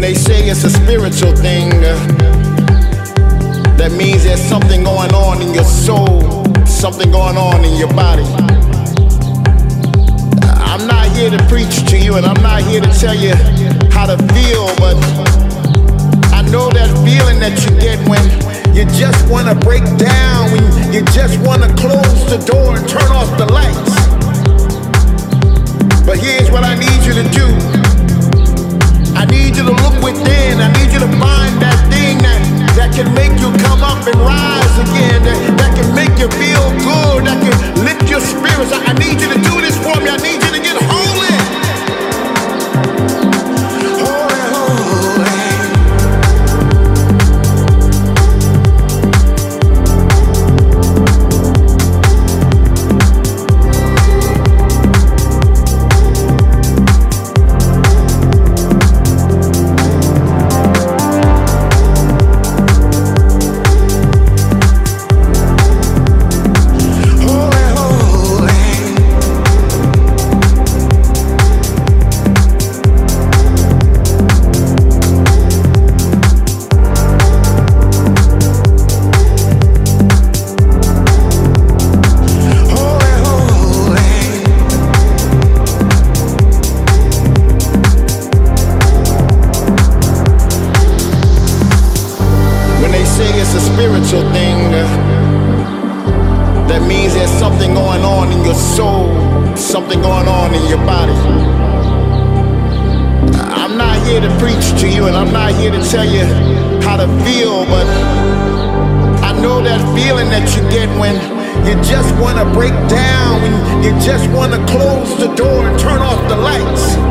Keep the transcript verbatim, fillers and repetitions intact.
they say it's a spiritual thing, uh, that means there's something going on in your soul, something going on in your body. I'm not here to preach to you, and I'm not here to tell you how to feel, but I know that feeling that you get when you just want to break down, when you just want to close the door and turn off the lights. But here's what I need you to do. I need you to look within. I need you to find that thing that, that can make you come up and rise again, that, that can make you feel good, that can lift your spirits. I, I need you to do this for me. I need you to get holy. Holy, holy. Spiritual thing, uh, that means there's something going on in your soul, something going on in your body. I'm not here to preach to you, and I'm not here to tell you how to feel, but I know that feeling that you get when you just want to break down, when you just want to close the door and turn off the lights.